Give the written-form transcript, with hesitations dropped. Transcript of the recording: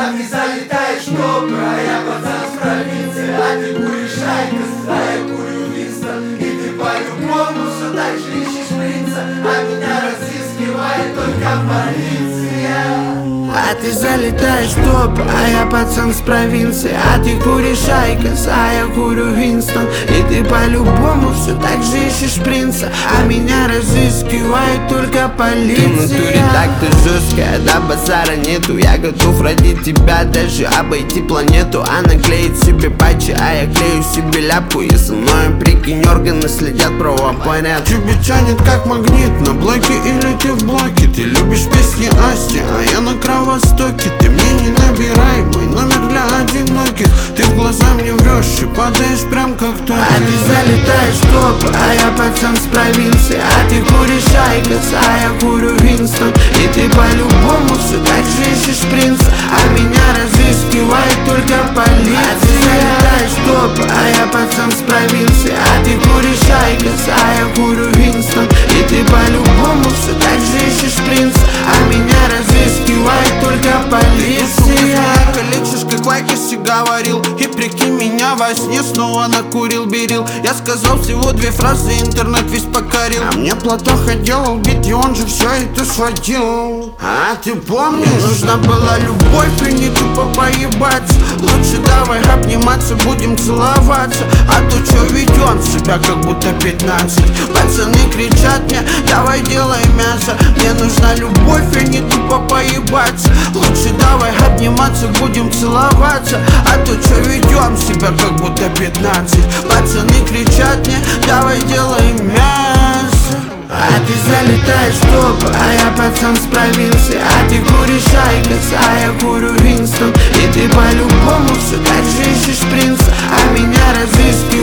А ты залетаешь в топ, а я пацан с провинции. А ты куришь Айкос, а я курю Винстон. И ты по-любому все так же ищешь принца, а меня разыскивает только полиция. А ты залетаешь в топ, а я пацан с провинции. А ты куришь Айкос, а я курю Винстон. И ты по-любому все так же ищешь принца, а меня разыскивает только полиция. Ты в натуре так-то жесткая, да базара нету. Я готов ради тебя даже обойти планету. А наклеить себе патчи, а я клею себе ляпку. И со мной, прикинь, органы следят правопорядок. Тебе тянет как магнит на блоке или ты в блоке. Ты любишь песни Асти, а я на Кровостоке. Ты мне не набирай, мой номер для одиноких. Ты в глаза мне врешь и падаешь прям как тот. А ты залетаешь в топ, а я пацан с провинции. А ты куришь Айкос, а я курю Винстон. И ты по-любому все так же ищешь принца, а меня разыскивает только полиция. А ты залетаешь в топ, а я пацан с провинции. А ты куришь Айкос, а я курю Винстон. И ты по-любому все так же ищешь принца, а меня разыскивает только полиция. Калечишь, как в Айкосе говорил. И прикинь, меня во сне снова накурил берил. Я сказал всего 2 фразы, интернет весь покорил. А мне Платоха делал бит, и он же все это сводил. А ты помнишь, нужна была любовь и не тупо поебаться. Лучше давай обниматься, будем целоваться. А то чё ведём себя, как будто 15. Пацаны кричат мне, давай делай мясо. Мне нужна любовь и не тупо поебаться. Лучше давай обниматься, будем целоваться. А то чё ведём себя, как будто 15. Пацаны кричат мне, давай делай мясо. А ты залетаешь в топ, а я пацан с провинции. А ты куришь Айкос, а я курю Винстон. И ты по-любому все так же ищешь принца, а меня разыскивает